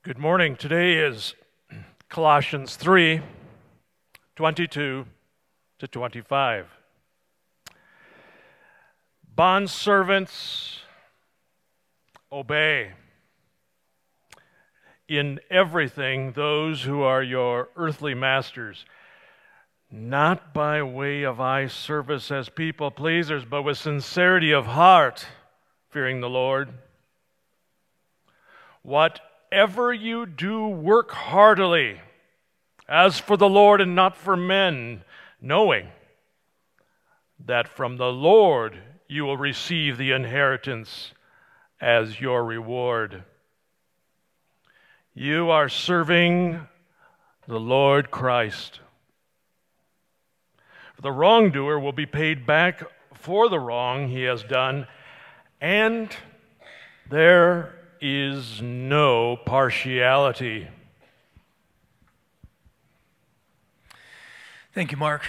Good morning. Today is Colossians 3:22 to 25. Bondservants, obey in everything those who are your earthly masters, not by way of eye service as people pleasers, but with sincerity of heart, fearing the Lord. Whatever you do, work heartily, as for the Lord and not for men, knowing that from the Lord you will receive the inheritance as your reward. You are serving the Lord Christ. The wrongdoer will be paid back for the wrong he has done, and there is no partiality. Thank you, Mark.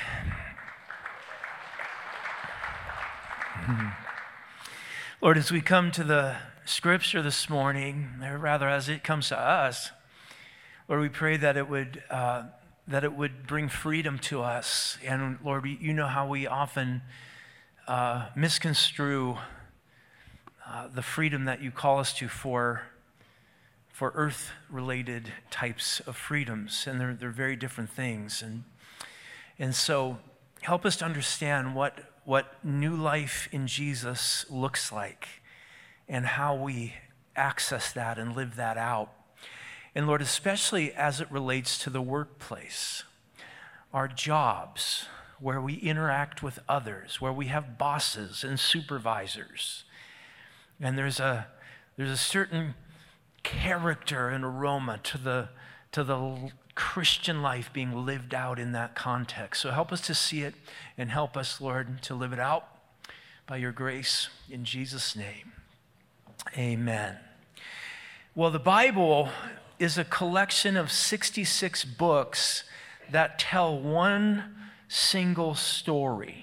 Lord, as we come to the scripture this morning, or rather as it comes to us, Lord, we pray that it would bring freedom to us. And Lord, you know how we often misconstrue the freedom that you call us to for earth-related types of freedoms, and they're very different things. And so help us to understand what new life in Jesus looks like and how we access that and live that out. And Lord, especially as it relates to the workplace, our jobs, where we interact with others, where we have bosses and supervisors. And there's a certain character and aroma to the Christian life being lived out in that context. So help us to see it and help us, Lord, to live it out by your grace in Jesus' name. Amen. Well, the Bible is a collection of 66 books that tell one single story.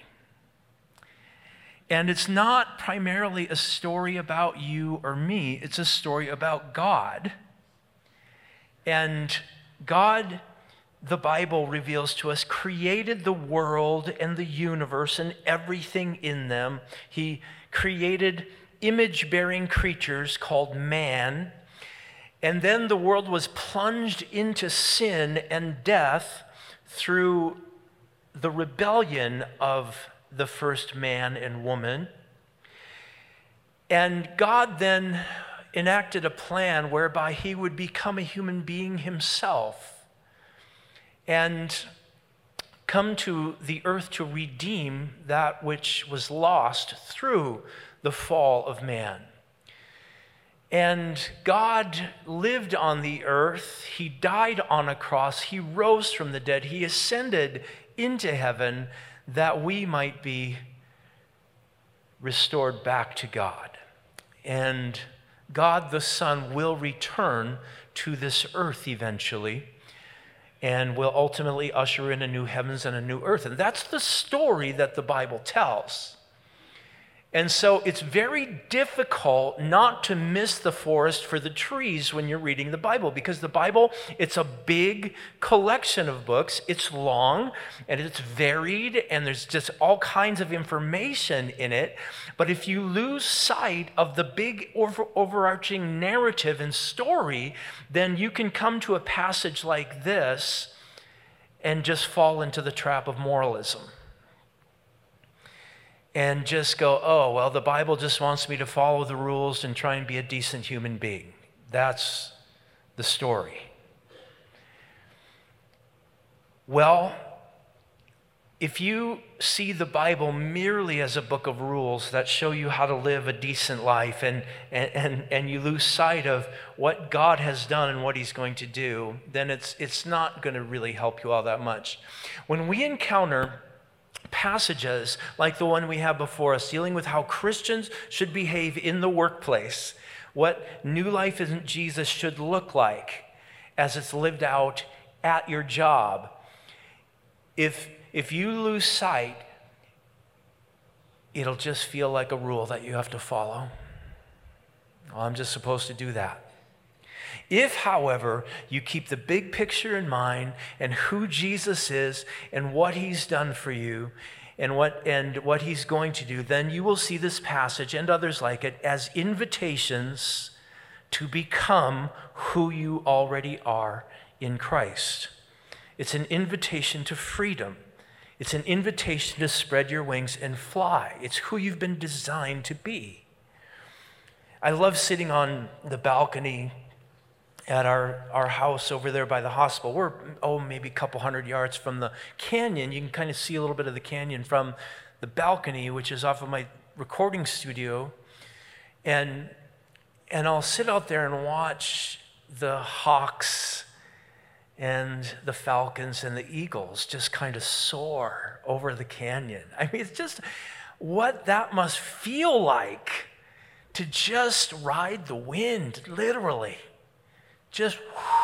And it's not primarily a story about you or me. It's a story about God. And God, the Bible reveals to us, created the world and the universe and everything in them. He created image-bearing creatures called man. And then the world was plunged into sin and death through the rebellion of the first man and woman. And God then enacted a plan whereby he would become a human being himself and come to the earth to redeem that which was lost through the fall of man. And God lived on the earth. He died on a cross. He rose from the dead. He ascended into heaven that we might be restored back to God. And God the Son will return to this earth eventually and will ultimately usher in a new heavens and a new earth. And that's the story that the Bible tells. And so it's very difficult not to miss the forest for the trees when you're reading the Bible, because the Bible, it's a big collection of books. It's long and it's varied and there's just all kinds of information in it. But if you lose sight of the big overarching narrative and story, then you can come to a passage like this and just fall into the trap of moralism. And just go, oh, well, the Bible just wants me to follow the rules and try and be a decent human being. That's the story. Well, if you see the Bible merely as a book of rules that show you how to live a decent life and you lose sight of what God has done and what he's going to do, then it's not going to really help you all that much. When we encounter passages like the one we have before us, dealing with how Christians should behave in the workplace, what new life in Jesus should look like as it's lived out at your job. If you lose sight, it'll just feel like a rule that you have to follow. Well, I'm just supposed to do that. If, however, you keep the big picture in mind and who Jesus is and what he's done for you and what he's going to do, then you will see this passage and others like it as invitations to become who you already are in Christ. It's an invitation to freedom. It's an invitation to spread your wings and fly. It's who you've been designed to be. I love sitting on the balcony at our house over there by the hospital. We're, maybe a couple hundred yards from the canyon. You can kind of see a little bit of the canyon from the balcony, which is off of my recording studio. And I'll sit out there and watch the hawks and the falcons and the eagles just kind of soar over the canyon. I mean, it's just what that must feel like to just ride the wind, literally. Just,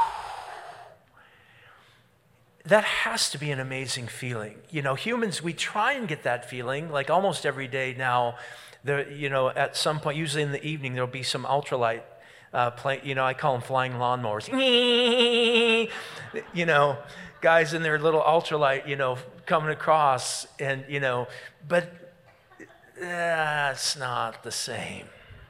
that has to be an amazing feeling. You know, humans, we try and get that feeling, like almost every day now. There, you know, at some point, usually in the evening, there'll be some ultralight play. You know, I call them flying lawnmowers. You know, guys in their little ultralight, you know, coming across, and you know, but that's not the same.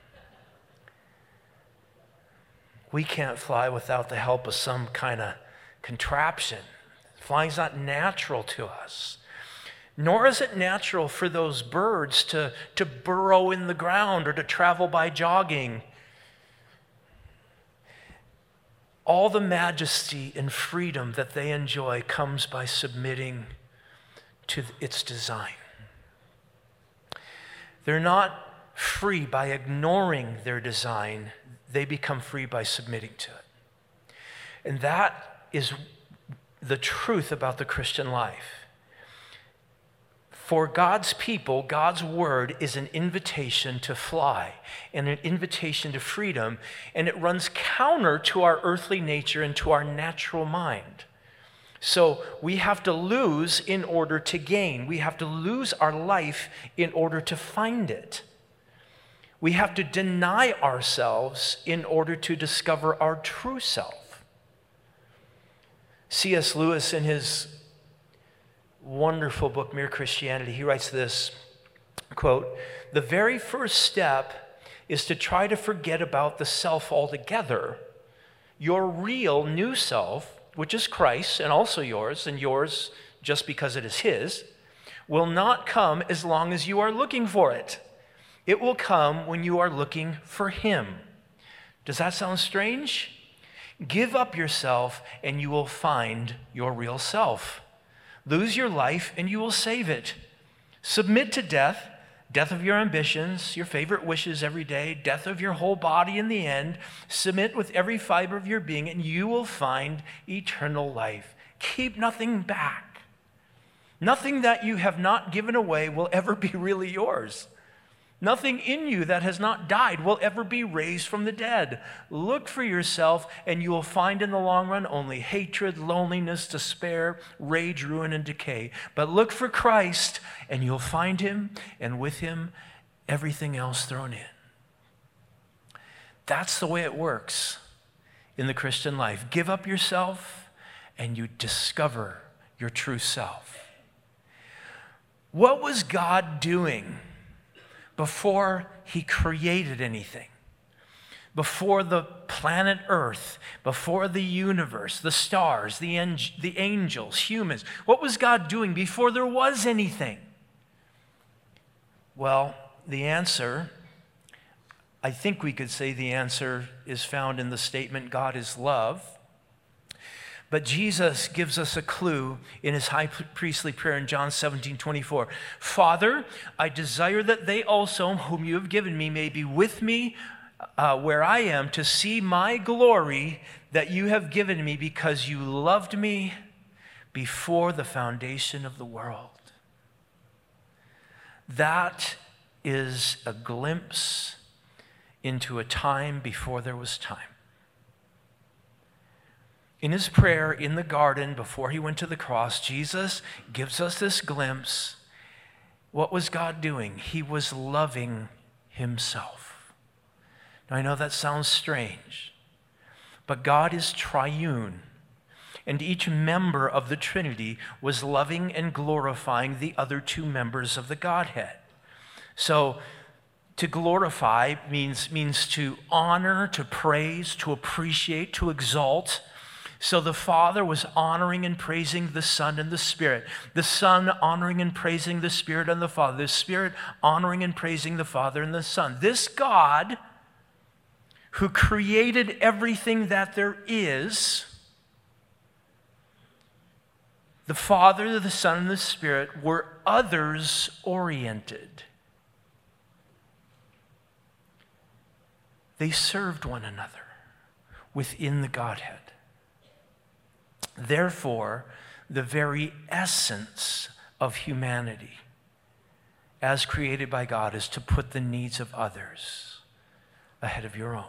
We can't fly without the help of some kind of contraption. Flying's not natural to us. Nor is it natural for those birds to burrow in the ground or to travel by jogging. All the majesty and freedom that they enjoy comes by submitting to its design. They're not free by ignoring their design. They become free by submitting to it. And that is the truth about the Christian life. For God's people, God's word is an invitation to fly and an invitation to freedom, and it runs counter to our earthly nature and to our natural mind. So we have to lose in order to gain. We have to lose our life in order to find it. We have to deny ourselves in order to discover our true self. C.S. Lewis, in his wonderful book, Mere Christianity, he writes this, quote, "The very first step is to try to forget about the self altogether. Your real new self, which is Christ and also yours, and yours just because it is his, will not come as long as you are looking for it. It will come when you are looking for him." Does that sound strange? Give up yourself and you will find your real self. Lose your life and you will save it. Submit to death, death of your ambitions, your favorite wishes every day, death of your whole body in the end. Submit with every fiber of your being and you will find eternal life. Keep nothing back. Nothing that you have not given away will ever be really yours. Nothing in you that has not died will ever be raised from the dead. Look for yourself, and you will find in the long run only hatred, loneliness, despair, rage, ruin, and decay. But look for Christ, and you'll find him, and with him, everything else thrown in. That's the way it works in the Christian life. Give up yourself, and you discover your true self. What was God doing before he created anything? Before the planet Earth, before the universe, the stars, the angels, humans. What was God doing before there was anything? Well, the answer, I think we could say the answer is found in the statement, God is love. But Jesus gives us a clue in his high priestly prayer in John 17:24. "Father, I desire that they also, whom you have given me, may be with me where I am, to see my glory that you have given me, because you loved me before the foundation of the world." That is a glimpse into a time before there was time. In his prayer in the garden before he went to the cross, Jesus gives us this glimpse. What was God doing? He was loving himself. Now, I know that sounds strange, but God is triune, and each member of the Trinity was loving and glorifying the other two members of the Godhead. So to glorify means to honor, to praise, to appreciate, to exalt. So the Father was honoring and praising the Son and the Spirit. The Son honoring and praising the Spirit and the Father. The Spirit honoring and praising the Father and the Son. This God, who created everything that there is, the Father, the Son, and the Spirit were others-oriented. They served one another within the Godhead. Therefore, the very essence of humanity, as created by God, is to put the needs of others ahead of your own.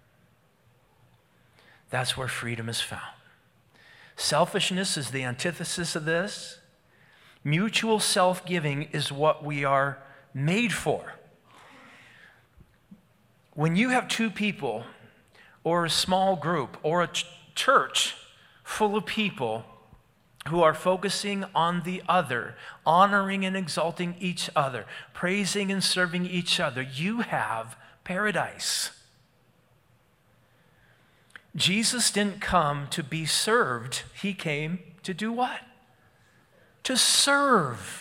That's where freedom is found. Selfishness is the antithesis of this. Mutual self-giving is what we are made for. When you have two people, or a small group, or a church full of people who are focusing on the other, honoring and exalting each other, praising and serving each other, you have paradise. Jesus didn't come to be served. He came to do what? To serve.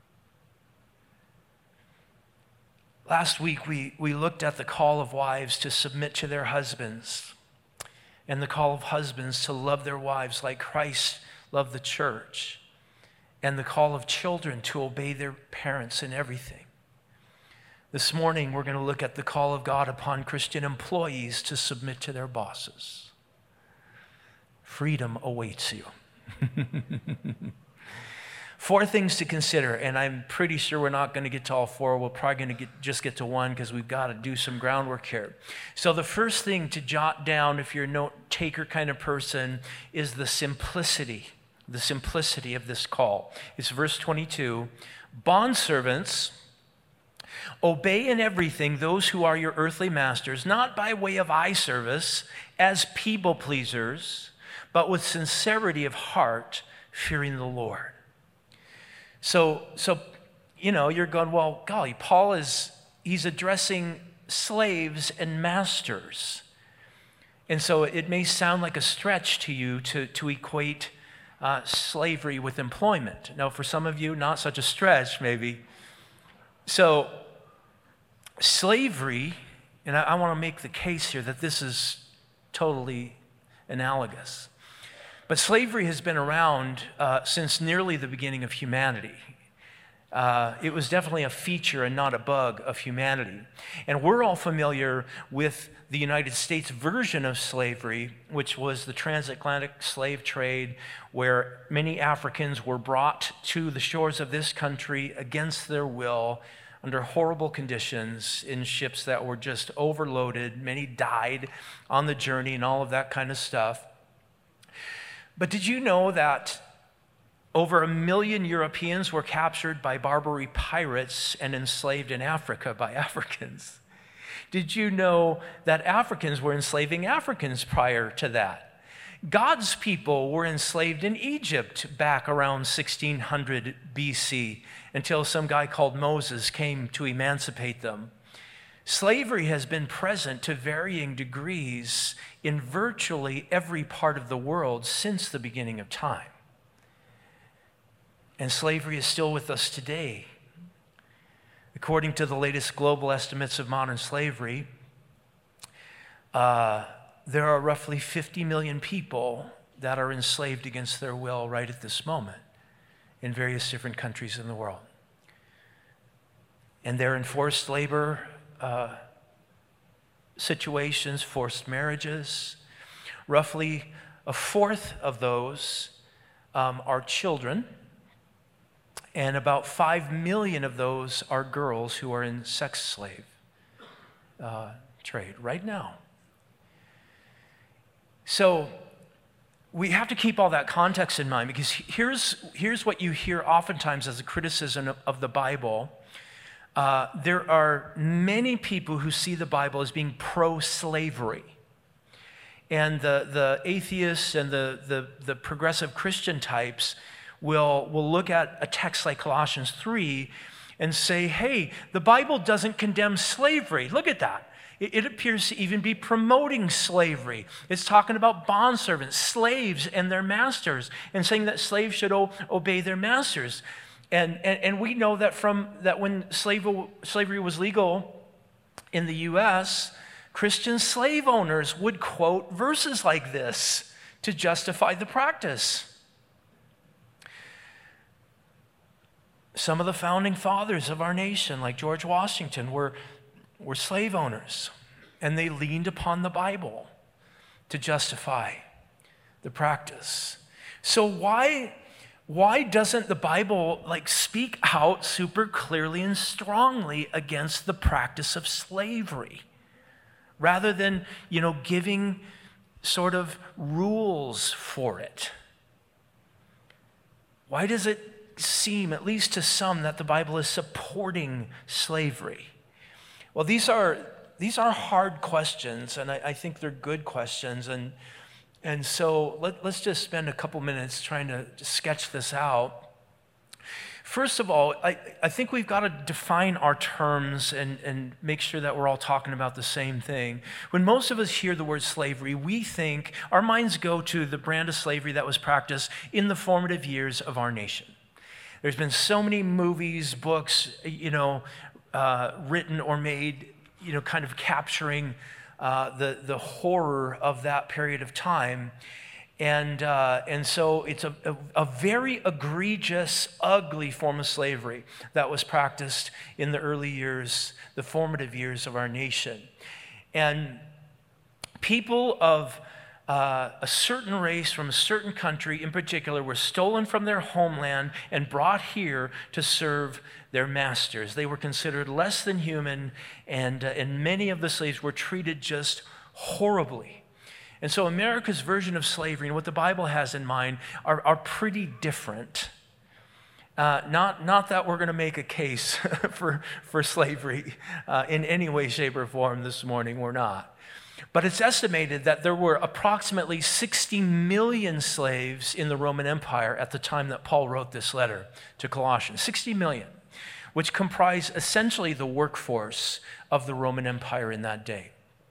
Last week, we looked at the call of wives to submit to their husbands and the call of husbands to love their wives like Christ loved the church, and the call of children to obey their parents in everything. This morning, we're going to look at the call of God upon Christian employees to submit to their bosses. Freedom awaits you. 4 things to consider, and I'm pretty sure we're not going to get to all 4. We're probably going to just get to 1 because we've got to do some groundwork here. So the first thing to jot down, if you're a note-taker kind of person, is the simplicity of this call. It's verse 22. Bondservants, obey in everything those who are your earthly masters, not by way of eye service as people pleasers, but with sincerity of heart, fearing the Lord. So you're going, well, golly, Paul he's addressing slaves and masters. And so it may sound like a stretch to you to equate slavery with employment. Now, for some of you, not such a stretch, maybe. So slavery, and I want to make the case here that this is totally analogous. But slavery has been around since nearly the beginning of humanity. It was definitely a feature and not a bug of humanity. And we're all familiar with the United States version of slavery, which was the transatlantic slave trade, where many Africans were brought to the shores of this country against their will, under horrible conditions, in ships that were just overloaded. Many died on the journey and all of that kind of stuff. But did you know that over 1 million Europeans were captured by Barbary pirates and enslaved in Africa by Africans? Did you know that Africans were enslaving Africans prior to that? God's people were enslaved in Egypt back around 1600 BC until some guy called Moses came to emancipate them. Slavery has been present to varying degrees in virtually every part of the world since the beginning of time. And slavery is still with us today. According to the latest global estimates of modern slavery, there are roughly 50 million people that are enslaved against their will right at this moment in various different countries in the world. And they're in forced labor situations, forced marriages. Roughly a fourth of those are children, and about 5 million of those are girls who are in sex slave trade right now. So we have to keep all that context in mind, because here's what you hear oftentimes as a criticism of the Bible. There are many people who see the Bible as being pro-slavery. And the atheists and the progressive Christian types will look at a text like Colossians 3 and say, hey, the Bible doesn't condemn slavery. Look at that. It appears to even be promoting slavery. It's talking about bondservants, slaves, and their masters, and saying that slaves should obey their masters. And we know that when slavery was legal in the U.S., Christian slave owners would quote verses like this to justify the practice. Some of the founding fathers of our nation, like George Washington, were slave owners, and they leaned upon the Bible to justify the practice. So why doesn't the Bible speak out super clearly and strongly against the practice of slavery, rather than giving sort of rules for it? Why does it seem, at least to some, that the Bible is supporting slavery? Well, these are hard questions, and I think they're good questions, and so let's just spend a couple minutes trying to sketch this out. First of all, I think we've got to define our terms and make sure that we're all talking about the same thing. When most of us hear the word slavery, we think, our minds go to the brand of slavery that was practiced in the formative years of our nation. There's been so many movies, books, written or made, kind of capturing the horror of that period of time. And so it's a very egregious, ugly form of slavery that was practiced in the early years, the formative years of our nation. And people of a certain race from a certain country in particular were stolen from their homeland and brought here to serve their masters. They were considered less than human, and many of the slaves were treated just horribly. And so America's version of slavery and what the Bible has in mind are pretty different. Not that we're going to make a case for slavery in any way, shape, or form this morning. We're not. But it's estimated that there were approximately 60 million slaves in the Roman Empire at the time that Paul wrote this letter to Colossians. 60 million, which comprised essentially the workforce of the Roman Empire in that day.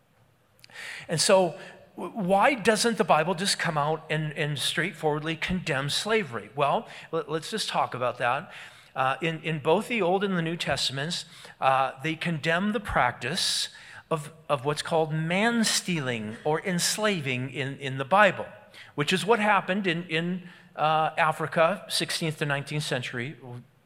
And so why doesn't the Bible just come out and straightforwardly condemn slavery? Well, let's just talk about that. In both the Old and the New Testaments, they condemn the practice of what's called man-stealing or enslaving in the Bible, which is what happened in Africa, 16th to 19th century.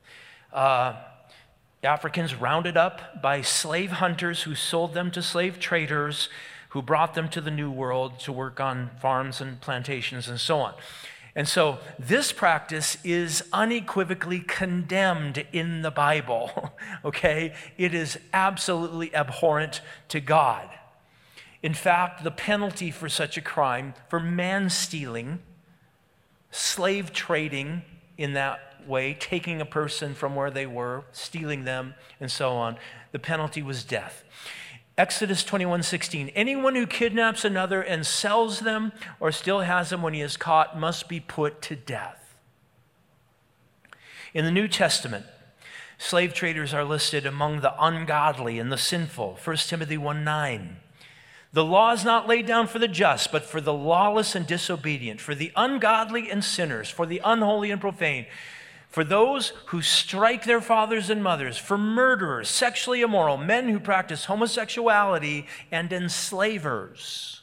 Africans rounded up by slave hunters who sold them to slave traders who brought them to the New World to work on farms and plantations and so on. And so this practice is unequivocally condemned in the Bible, okay? It is absolutely abhorrent to God. In fact, the penalty for such a crime, for man-stealing, slave trading in that way, taking a person from where they were, stealing them, and so on, the penalty was death. Exodus 21:16, anyone who kidnaps another and sells them or still has them when he is caught must be put to death. In the New Testament, slave traders are listed among the ungodly and the sinful. 1 Timothy 1:9. The law is not laid down for the just, but for the lawless and disobedient, for the ungodly and sinners, for the unholy and profane, for those who strike their fathers and mothers, for murderers, sexually immoral, men who practice homosexuality, and enslavers.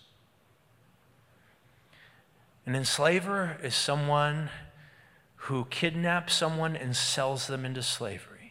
An enslaver is someone who kidnaps someone and sells them into slavery.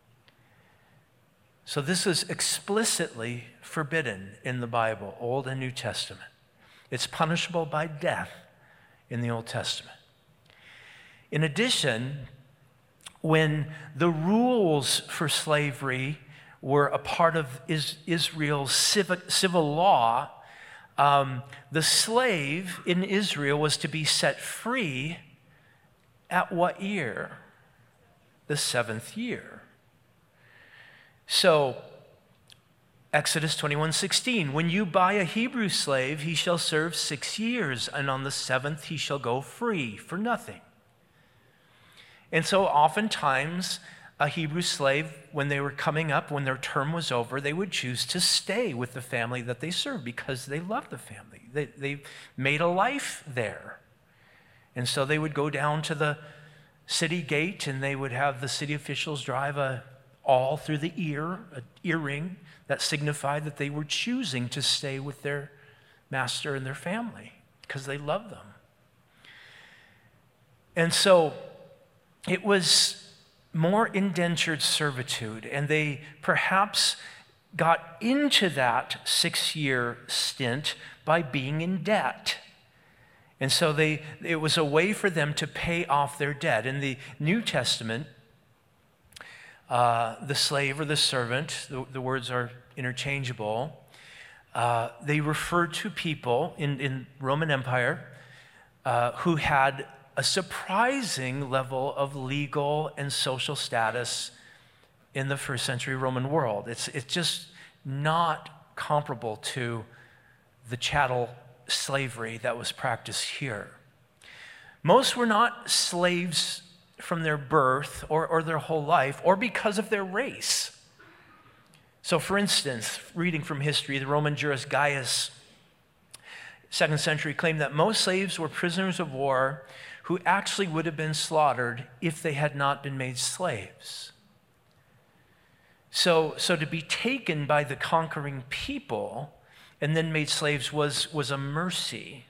So this is explicitly forbidden in the Bible, Old and New Testament. It's punishable by death in the Old Testament. In addition, when the rules for slavery were a part of Israel's civil law, the slave in Israel was to be set free at what year? The 7th year. So Exodus 21:16, when you buy a Hebrew slave, he shall serve 6 years, and on the 7th he shall go free for nothing. And so oftentimes a Hebrew slave, when they were coming up, when their term was over, they would choose to stay with the family that they served because they loved the family. They made a life there. And so they would go down to the city gate and they would have the city officials drive a awl through the ear, an earring that signified that they were choosing to stay with their master and their family because they loved them. And so it was more indentured servitude, and they perhaps got into that 6-year stint by being in debt. And so it was a way for them to pay off their debt. In the New Testament, the slave or the servant, the words are interchangeable, they referred to people in Roman Empire who had a surprising level of legal and social status in the first century Roman world. It's just not comparable to the chattel slavery that was practiced here. Most were not slaves from their birth or their whole life or because of their race. So for instance, reading from history, the Roman jurist Gaius, 2nd century, claimed that most slaves were prisoners of war who actually would have been slaughtered if they had not been made slaves. So to be taken by the conquering people and then made slaves was a mercy.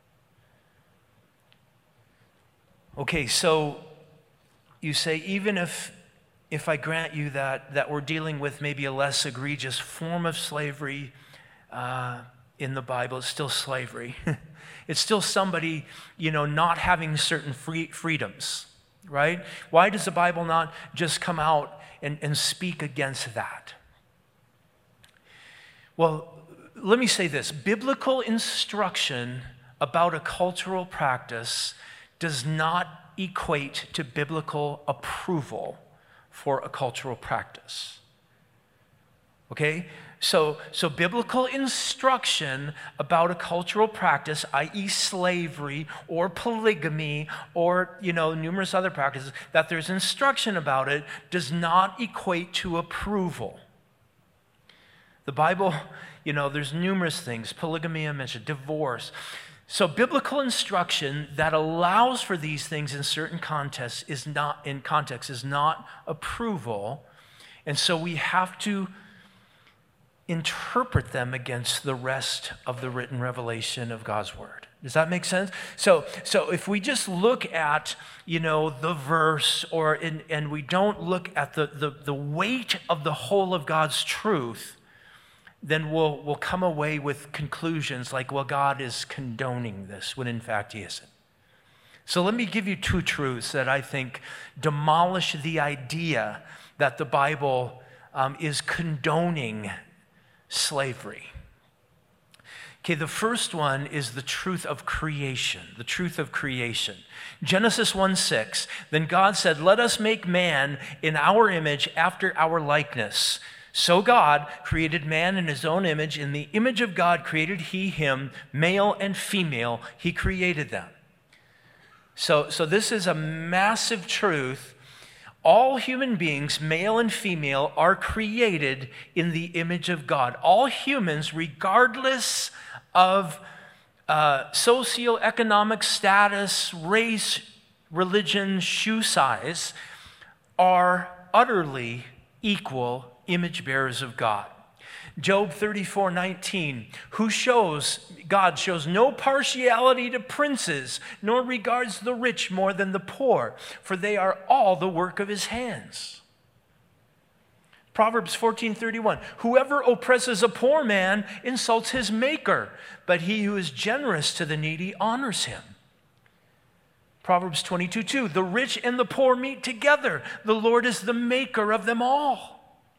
Okay, so you say, even if I grant you that we're dealing with maybe a less egregious form of slavery in the Bible, it's still slavery. It's still somebody, not having certain freedoms, right? Why does the Bible not just come out and speak against that? Well, let me say this. Biblical instruction about a cultural practice does not equate to biblical approval for a cultural practice. Okay? So biblical instruction about a cultural practice, i.e. slavery or polygamy or, numerous other practices, that there's instruction about it does not equate to approval. The Bible, there's numerous things. Polygamy, I mentioned, divorce. So biblical instruction that allows for these things in certain contexts is not approval. And so we have to interpret them against the rest of the written revelation of God's word. Does that make sense? So if we just look at, the verse and we don't look at the weight of the whole of God's truth, then we'll come away with conclusions like, well, God is condoning this, when in fact he isn't. So let me give you 2 truths that I think demolish the idea that the Bible is condoning slavery. Okay, the first one is the truth of creation, the truth of creation. Genesis 1:6, then God said, let us make man in our image after our likeness. So God created man in his own image. In the image of God created he him, male and female, he created them. So this is a massive truth. All human beings, male and female, are created in the image of God. All humans, regardless of socioeconomic status, race, religion, shoe size, are utterly equal image bearers of God. Job 34:19, God shows no partiality to princes, nor regards the rich more than the poor, for they are all the work of his hands. Proverbs 14:31, whoever oppresses a poor man insults his maker, but he who is generous to the needy honors him. Proverbs 22:2, the rich and the poor meet together. The Lord is the maker of them all.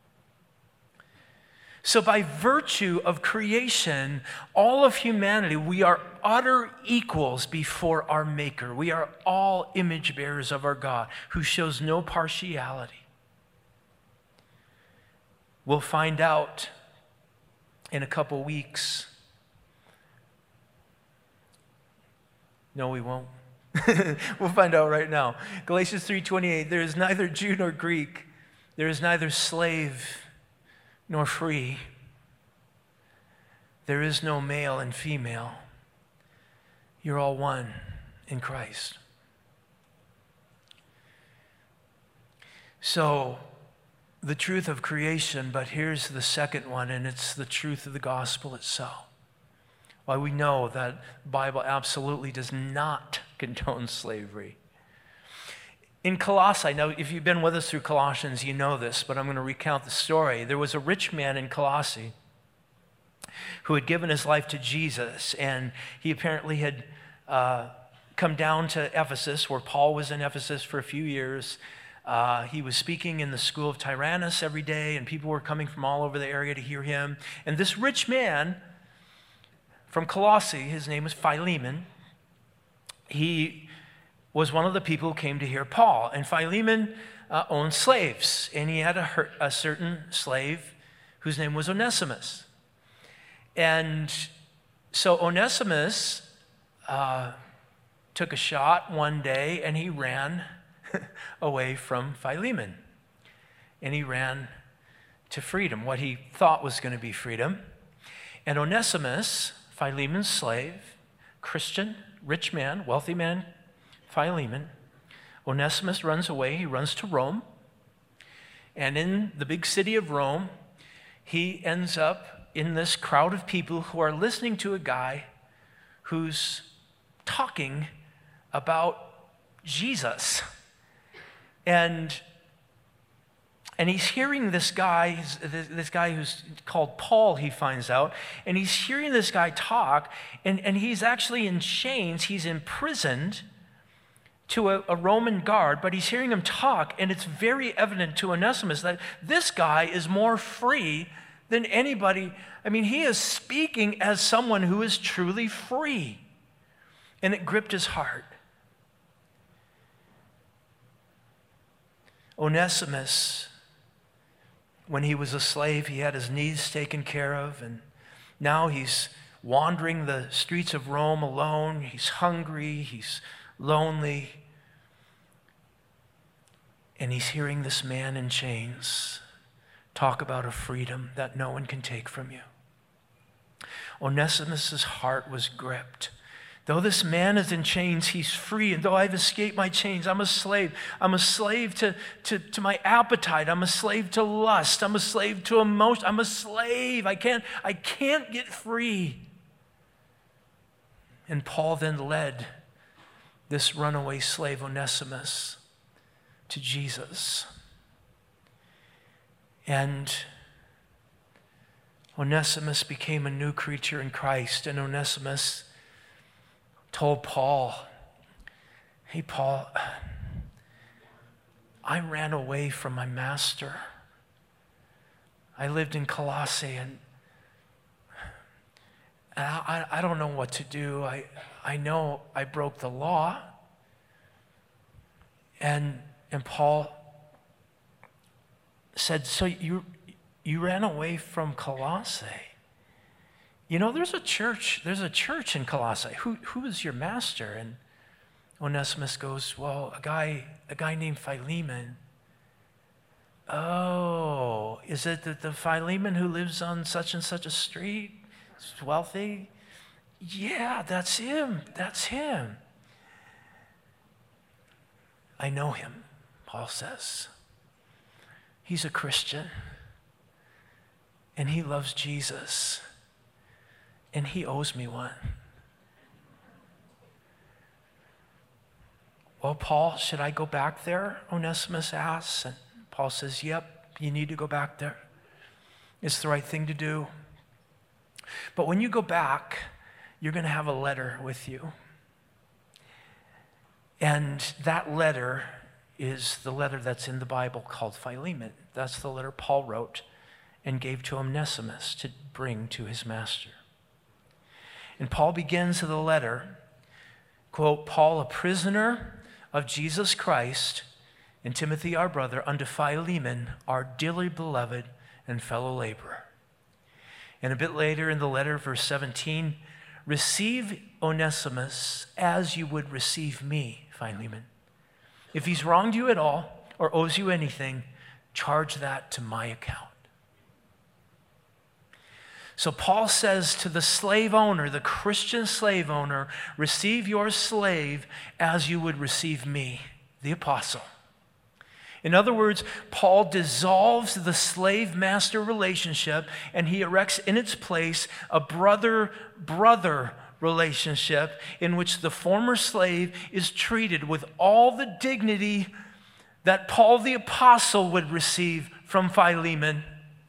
So by virtue of creation, all of humanity, we are utter equals before our Maker. We are all image bearers of our God, who shows no partiality. We'll find out in a couple weeks. No, we won't. We'll find out right now. Galatians 3:28, there is neither Jew nor Greek. There is neither slave nor free. There is no male and female. You're all one in Christ. So, the truth of creation, but here's the second one, and it's the truth of the gospel itself. Why we know that the Bible absolutely does not condone slavery. In Colossae, now if you've been with us through Colossians, you know this, but I'm going to recount the story. There was a rich man in Colossae who had given his life to Jesus, and he apparently had come down to Ephesus, where Paul was in Ephesus for a few years. He was speaking in the school of Tyrannus every day, and people were coming from all over the area to hear him. And this rich man from Colossae, his name was Philemon, he was one of the people who came to hear Paul. And Philemon owned slaves, and he had a certain slave whose name was Onesimus. And so Onesimus took a shot one day, and he ran away from Philemon. And he ran to freedom, what he thought was going to be freedom. And Onesimus, Philemon's slave, Christian, rich man, wealthy man, Philemon, Onesimus runs away. He runs to Rome. And in the big city of Rome, he ends up in this crowd of people who are listening to a guy who's talking about Jesus. And he's hearing this guy who's called Paul, he finds out, and he's hearing this guy talk, and he's actually in chains. He's imprisoned to a Roman guard, but he's hearing him talk, and it's very evident to Onesimus that this guy is more free than anybody. I mean, he is speaking as someone who is truly free, and it gripped his heart. Onesimus, when he was a slave, he had his needs taken care of, and now he's wandering the streets of Rome alone. He's hungry, he's lonely, and he's hearing this man in chains talk about a freedom that no one can take from you. Onesimus' heart was gripped. Though this man is in chains, he's free. And though I've escaped my chains, I'm a slave. I'm a slave to my appetite. I'm a slave to lust. I'm a slave to emotion. I'm a slave. I can't get free. And Paul then led this runaway slave, Onesimus, to Jesus. And Onesimus became a new creature in Christ. And Onesimus told Paul, hey, Paul, I ran away from my master. I lived in Colossae, and I don't know what to do. I know I broke the law. And Paul said, so you ran away from Colossae? You know, there's a church in Colossae. Who is your master? And Onesimus goes, well, a guy named Philemon. Oh, is it the Philemon who lives on such and such a street? He's wealthy? Yeah, that's him. That's him. I know him, Paul says. He's a Christian, and he loves Jesus. And he owes me one. Well, Paul, should I go back there? Onesimus asks. And Paul says, yep, you need to go back there. It's the right thing to do. But when you go back, you're going to have a letter with you. And that letter is the letter that's in the Bible called Philemon. That's the letter Paul wrote and gave to Onesimus to bring to his master. And Paul begins the letter, quote, Paul, a prisoner of Jesus Christ, and Timothy, our brother, unto Philemon, our dearly beloved and fellow laborer. And a bit later in the letter, verse 17, receive Onesimus as you would receive me, Philemon. If he's wronged you at all or owes you anything, charge that to my account. So Paul says to the slave owner, the Christian slave owner, receive your slave as you would receive me, the apostle. In other words, Paul dissolves the slave-master relationship and he erects in its place a brother-brother relationship in which the former slave is treated with all the dignity that Paul the apostle would receive from Philemon.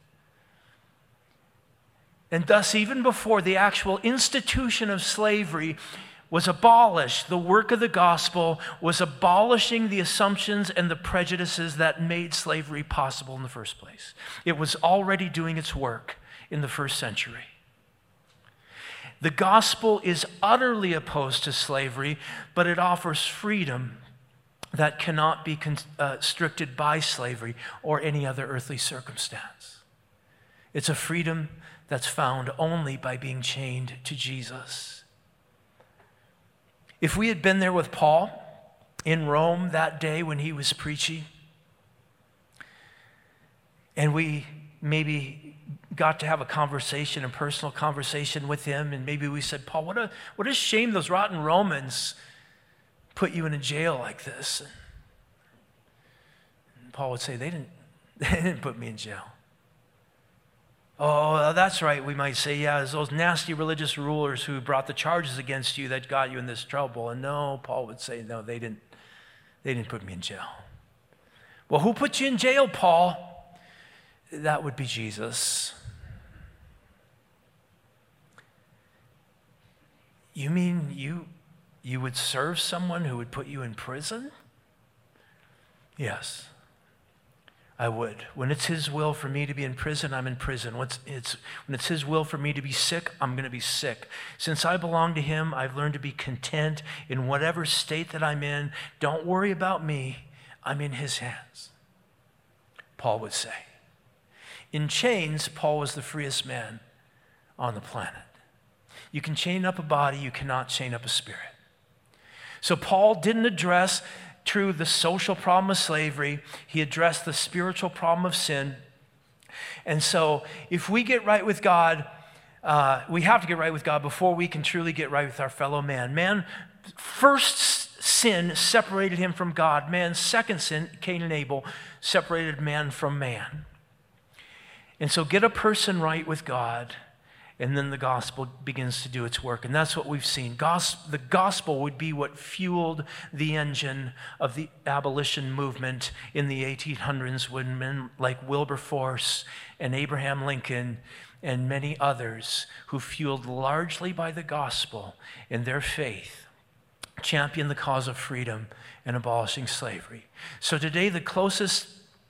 And thus, even before the actual institution of slavery was abolished, the work of the gospel was abolishing the assumptions and the prejudices that made slavery possible in the first place. It was already doing its work in the first century. The gospel is utterly opposed to slavery, but it offers freedom that cannot be constricted by slavery or any other earthly circumstance. It's a freedom that's found only by being chained to Jesus. If we had been there with Paul in Rome that day when he was preaching, and we maybe got to have a conversation, a personal conversation with him, and maybe we said, Paul, what a shame those rotten Romans put you in a jail like this. And Paul would say, they didn't put me in jail. Oh, that's right, we might say, yeah, it's those nasty religious rulers who brought the charges against you that got you in this trouble. And no, Paul would say, no, they didn't put me in jail. Well, who put you in jail, Paul? That would be Jesus. You mean you would serve someone who would put you in prison? Yes. I would. When it's his will for me to be in prison, I'm in prison. When it's his will for me to be sick, I'm going to be sick. Since I belong to him, I've learned to be content in whatever state that I'm in. Don't worry about me. I'm in his hands, Paul would say. In chains, Paul was the freest man on the planet. You can chain up a body, you cannot chain up a spirit. So Paul didn't address the social problem of slavery. He addressed the spiritual problem of sin. And so if we get right with God, we have to get right with God before we can truly get right with our fellow man. Man, first sin separated him from God. Man's second sin, Cain and Abel, separated man from man. And so get a person right with God, and then the gospel begins to do its work. And that's what we've seen. The gospel would be what fueled the engine of the abolition movement in the 1800s when men like Wilberforce and Abraham Lincoln and many others who, fueled largely by the gospel and their faith, championed the cause of freedom and abolishing slavery. So today, the closest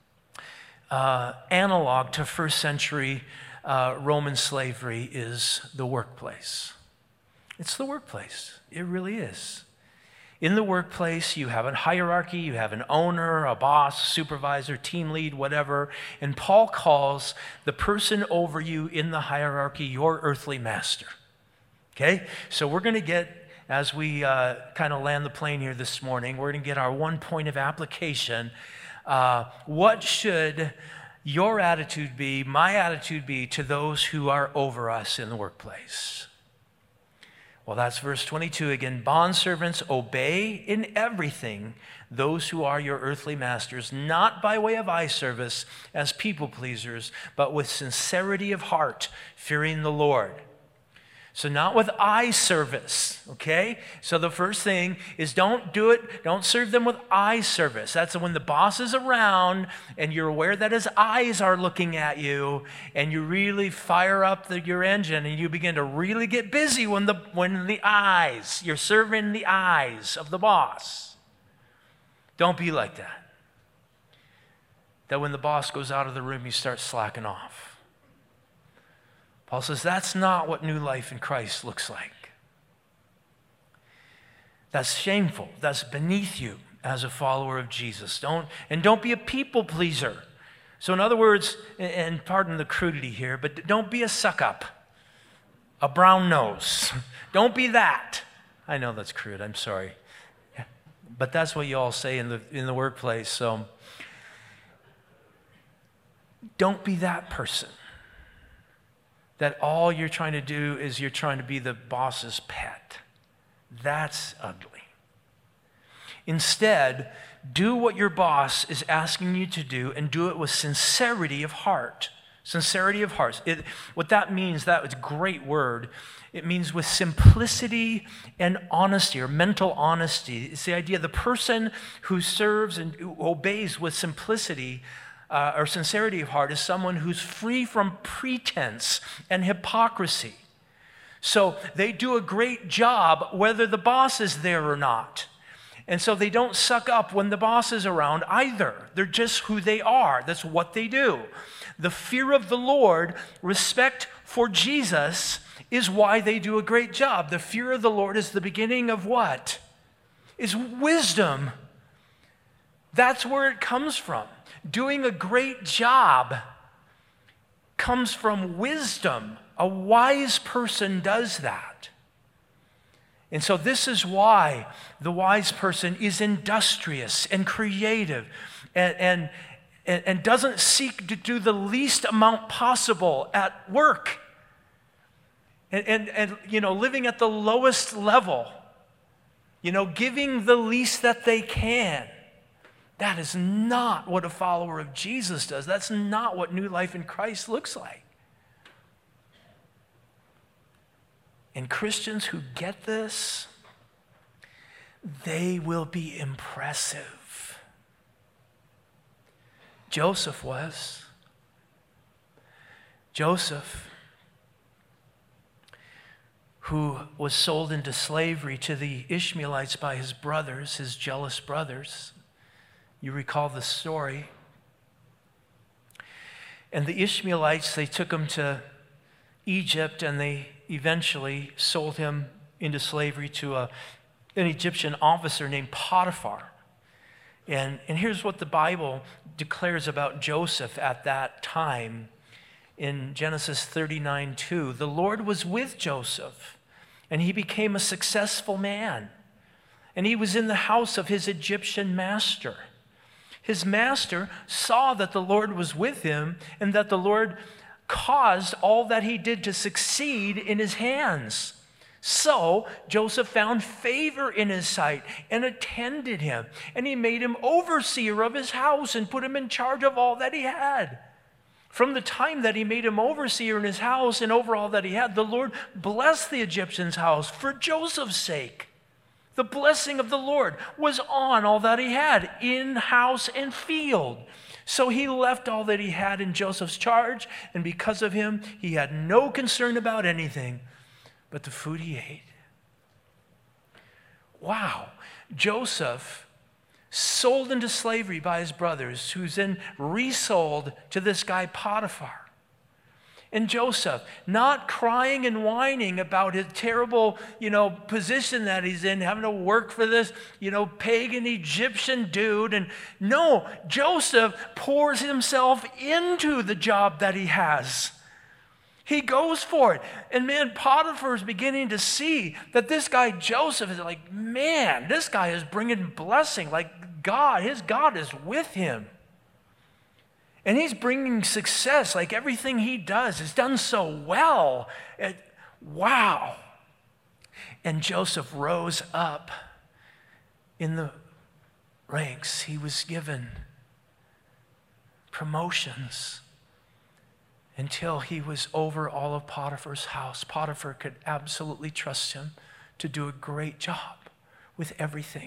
analog to first century Roman slavery is the workplace. It's the workplace. It really is. In the workplace, you have a hierarchy, you have an owner, a boss, supervisor, team lead, whatever. And Paul calls the person over you in the hierarchy your earthly master. Okay? So we're going to get, as we kind of land the plane here this morning, we're going to get our one point of application. What should your attitude be, my attitude be, to those who are over us in the workplace? Well, that's verse 22 again. Bondservants, obey in everything those who are your earthly masters, not by way of eye service as people pleasers, but with sincerity of heart, fearing the Lord. So not with eye service, okay? So the first thing is don't serve them with eye service. That's when the boss is around and you're aware that his eyes are looking at you, and you really fire up your engine and you begin to really get busy when you're serving the eyes of the boss. Don't be like that. That when the boss goes out of the room, you start slacking off. Paul says that's not what new life in Christ looks like. That's shameful. That's beneath you as a follower of Jesus. Don't be a people pleaser. So in other words, and pardon the crudity here, but don't be a suck-up, a brown nose. Don't be that. I know that's crude, I'm sorry. But that's what you all say in the workplace, so don't be that person. That all you're trying to do is you're trying to be the boss's pet. That's ugly. Instead, do what your boss is asking you to do and do it with sincerity of heart. Sincerity of heart. What that means, that's a great word. It means with simplicity and honesty, or mental honesty. It's the idea the person who serves and who obeys with simplicity or sincerity of heart is someone who's free from pretense and hypocrisy. So they do a great job whether the boss is there or not. And so they don't suck up when the boss is around either. They're just who they are. That's what they do. The fear of the Lord, respect for Jesus, is why they do a great job. The fear of the Lord is the beginning of what? Is wisdom. That's where it comes from. Doing a great job comes from wisdom. A wise person does that. And so this is why the wise person is industrious and creative and doesn't seek to do the least amount possible at work. And you know, living at the lowest level, you know, giving the least that they can. That is not what a follower of Jesus does. That's not what new life in Christ looks like. And Christians who get this, they will be impressive. Joseph was. Joseph, who was sold into slavery to the Ishmaelites by his brothers, his jealous brothers. You recall the story. And the Ishmaelites, they took him to Egypt, and they eventually sold him into slavery to an Egyptian officer named Potiphar. And here's what the Bible declares about Joseph at that time in Genesis 39:2. The Lord was with Joseph, and he became a successful man. And he was in the house of his Egyptian master. His master saw that the Lord was with him and that the Lord caused all that he did to succeed in his hands. So Joseph found favor in his sight and attended him. And he made him overseer of his house and put him in charge of all that he had. From the time that he made him overseer in his house and over all that he had, the Lord blessed the Egyptian's house for Joseph's sake. The blessing of the Lord was on all that he had, in house and field. So he left all that he had in Joseph's charge, and because of him, he had no concern about anything but the food he ate. Wow. Joseph, sold into slavery by his brothers, who's then resold to this guy Potiphar. And Joseph, not crying and whining about his terrible, position that he's in, having to work for this, pagan Egyptian dude. And no, Joseph pours himself into the job that he has. He goes for it. And man, Potiphar is beginning to see that this guy Joseph is like, man, this guy is bringing blessing. Like God, his God is with him. And he's bringing success, like everything he does is done so well. Wow. And Joseph rose up in the ranks. He was given promotions until he was over all of Potiphar's house. Potiphar could absolutely trust him to do a great job with everything.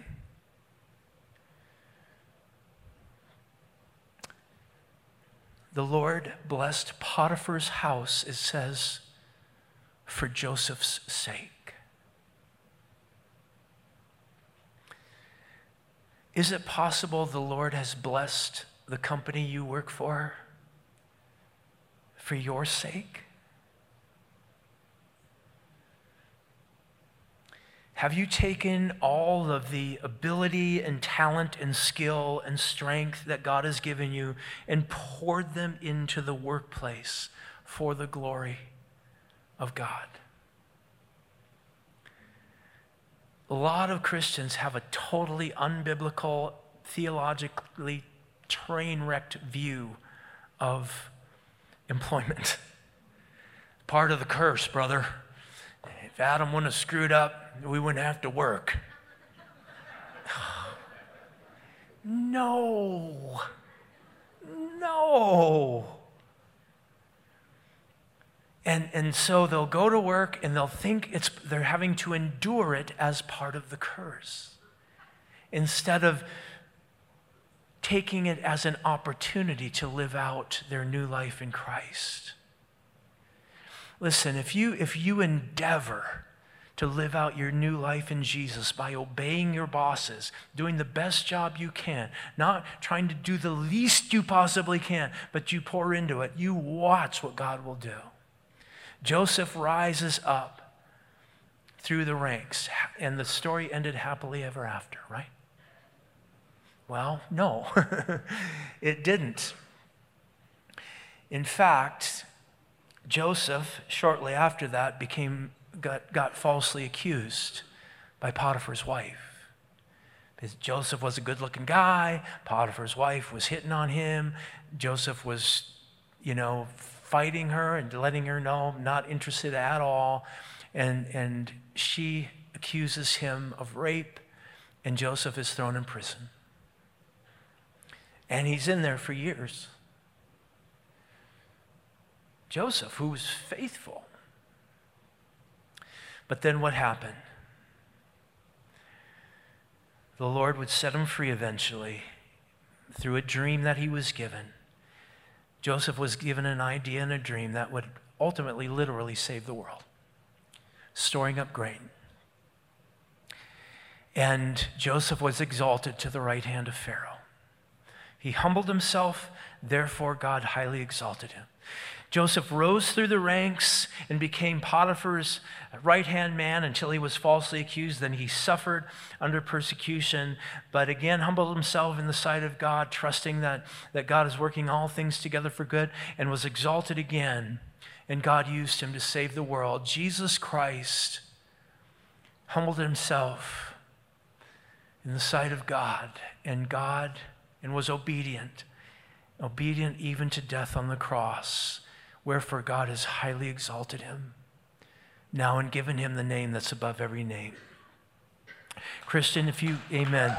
The Lord blessed Potiphar's house, it says, for Joseph's sake. Is it possible the Lord has blessed the company you work for your sake? Have you taken all of the ability and talent and skill and strength that God has given you and poured them into the workplace for the glory of God? A lot of Christians have a totally unbiblical, theologically train-wrecked view of employment. Part of the curse, brother. If Adam wouldn't have screwed up, we wouldn't have to work. No. And so they'll go to work and they'll think they're having to endure it as part of the curse, instead of taking it as an opportunity to live out their new life in Christ. Listen, if you endeavor to live out your new life in Jesus by obeying your bosses, doing the best job you can, not trying to do the least you possibly can, but you pour into it, you watch what God will do. Joseph rises up through the ranks, and the story ended happily ever after, right? Well, no, it didn't. In fact, Joseph, shortly after that, got falsely accused by Potiphar's wife. Because Joseph was a good-looking guy. Potiphar's wife was hitting on him. Joseph was, fighting her and letting her know, not interested at all. And she accuses him of rape, and Joseph is thrown in prison. And he's in there for years. Joseph, who was faithful. But then what happened? The Lord would set him free eventually through a dream that he was given. Joseph was given an idea and a dream that would ultimately, literally save the world. Storing up grain. And Joseph was exalted to the right hand of Pharaoh. He humbled himself, therefore God highly exalted him. Joseph rose through the ranks and became Potiphar's right-hand man until he was falsely accused. Then he suffered under persecution, but again humbled himself in the sight of God, trusting that God is working all things together for good, and was exalted again, and God used him to save the world. Jesus Christ humbled himself in the sight of God, and was obedient even to death on the cross. Wherefore God has highly exalted him now and given him the name that's above every name. Christian, amen.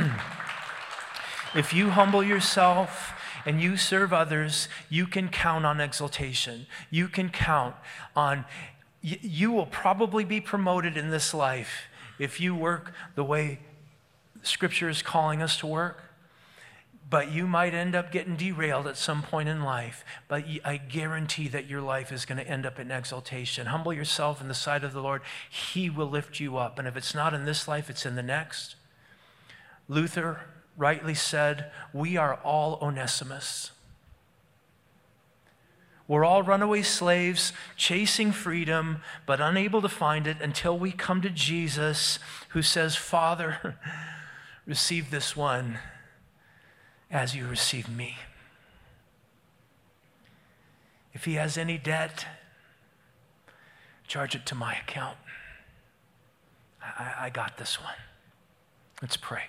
If you humble yourself and you serve others, you can count on exaltation. You can count on, you will probably be promoted in this life if you work the way Scripture is calling us to work. But you might end up getting derailed at some point in life. But I guarantee that your life is going to end up in exaltation. Humble yourself in the sight of the Lord. He will lift you up. And if it's not in this life, it's in the next. Luther rightly said, we are all Onesimus. We're all runaway slaves chasing freedom, but unable to find it until we come to Jesus, who says, Father, receive this one as you receive me. If he has any debt, charge it to my account. I got this one. Let's pray.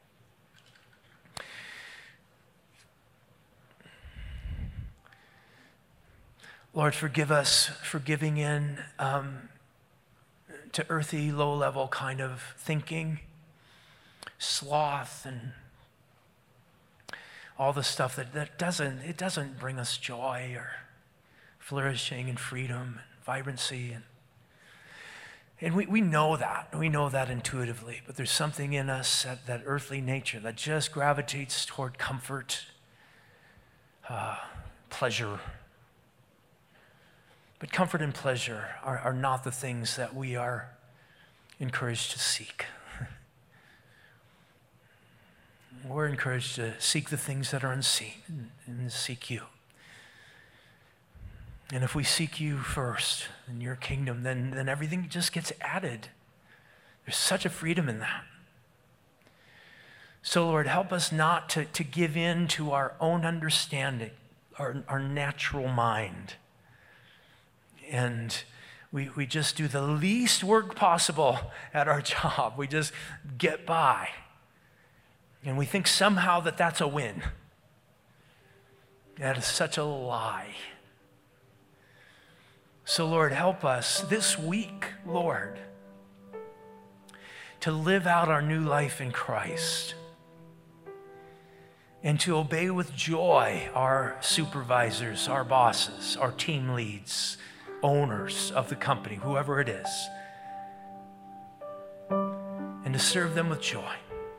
Lord, forgive us for giving in to earthy, low-level kind of thinking, sloth, and all the stuff that doesn't bring us joy or flourishing and freedom and vibrancy. And we know that. We know that intuitively. But there's something in us, that earthly nature, that just gravitates toward comfort, pleasure. But comfort and pleasure are not the things that we are encouraged to seek. We're encouraged to seek the things that are unseen and seek you. And if we seek you first in your kingdom, then everything just gets added. There's such a freedom in that. So, Lord, help us not to give in to our own understanding, our natural mind. And we just do the least work possible at our job. We just get by. And we think somehow that that's a win. That is such a lie. So, Lord, help us this week, Lord, to live out our new life in Christ and to obey with joy our supervisors, our bosses, our team leads, owners of the company, whoever it is, and to serve them with joy.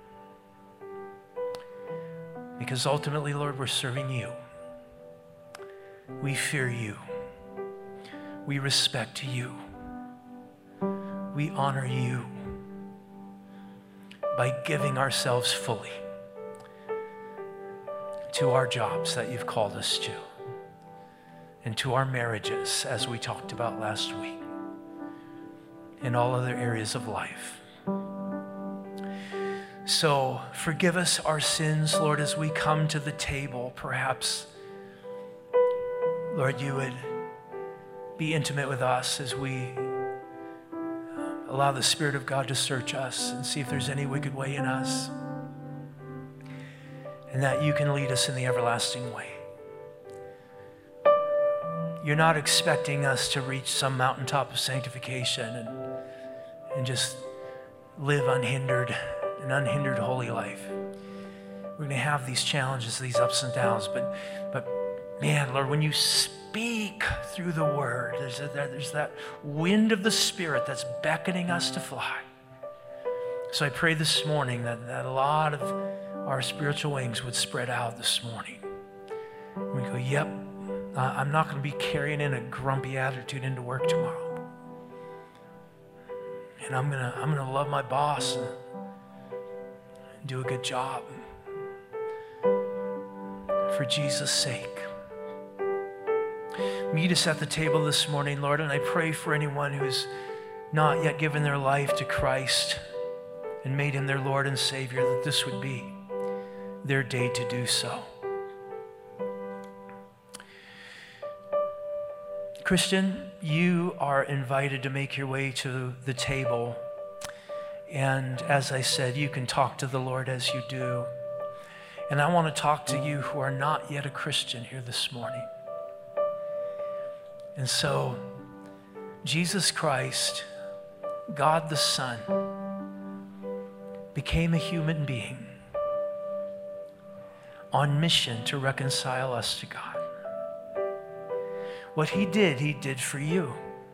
Because ultimately, Lord, we're serving you. We fear you. We respect you. We honor you by giving ourselves fully to our jobs that you've called us to, and to our marriages, as we talked about last week, and all other areas of life. So forgive us our sins, Lord, as we come to the table. Perhaps, Lord, you would be intimate with us as we allow the Spirit of God to search us and see if there's any wicked way in us, and that you can lead us in the everlasting way. You're not expecting us to reach some mountaintop of sanctification and just live unhindered, an unhindered holy life. We're going to have these challenges, these ups and downs, but man, Lord, when you speak through the word, there's that wind of the Spirit that's beckoning us to fly. So I pray this morning that a lot of our spiritual wings would spread out this morning. We go, yep, I'm not going to be carrying in a grumpy attitude into work tomorrow. And I'm gonna love my boss and do a good job for Jesus' sake. Meet us at the table this morning, Lord, and I pray for anyone who's not yet given their life to Christ and made him their Lord and Savior, that this would be their day to do so. Christian, you are invited to make your way to the table. And as I said, you can talk to the Lord as you do. And I want to talk to you who are not yet a Christian here this morning. And so, Jesus Christ, God the Son, became a human being on mission to reconcile us to God. What he did for you.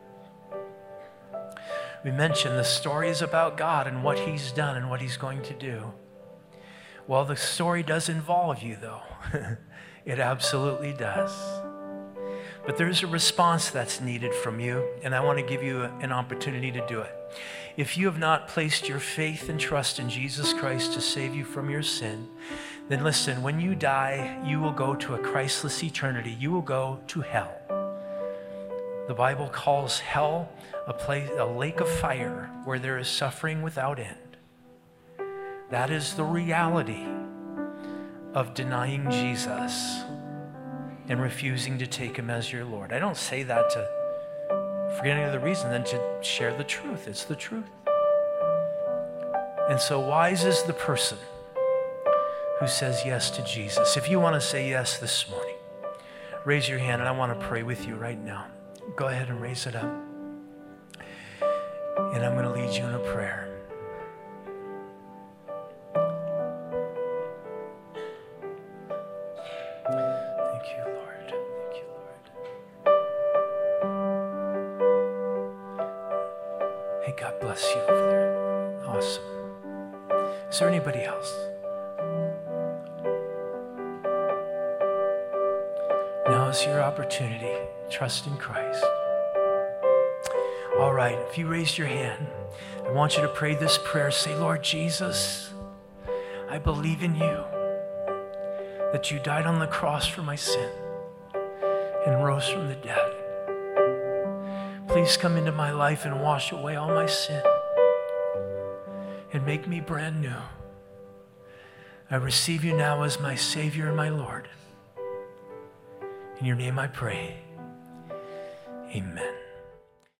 We mentioned the story is about God and what he's done and what he's going to do. Well, the story does involve you, though. It absolutely does. But there's a response that's needed from you, and I want to give you an opportunity to do it. If you have not placed your faith and trust in Jesus Christ to save you from your sin, then listen, when you die, you will go to a Christless eternity. You will go to hell. The Bible calls hell a lake of fire where there is suffering without end. That is the reality of denying Jesus and refusing to take him as your Lord. I don't say that for any other reason than to share the truth. It's the truth. And so wise is the person who says yes to Jesus. If you want to say yes this morning, raise your hand and I want to pray with you right now. Go ahead and raise it up. And I'm going to lead you in a prayer. Thank you, Lord. Thank you, Lord. Hey, God bless you over there. Awesome. Is there anybody else? Now is your opportunity. Trust in Christ. All right, if you raised your hand, I want you to pray this prayer. Say, Lord Jesus, I believe in you, that you died on the cross for my sin and rose from the dead. Please come into my life and wash away all my sin. and make me brand new. I receive you now as my Savior and my Lord. In your name I pray. Amen.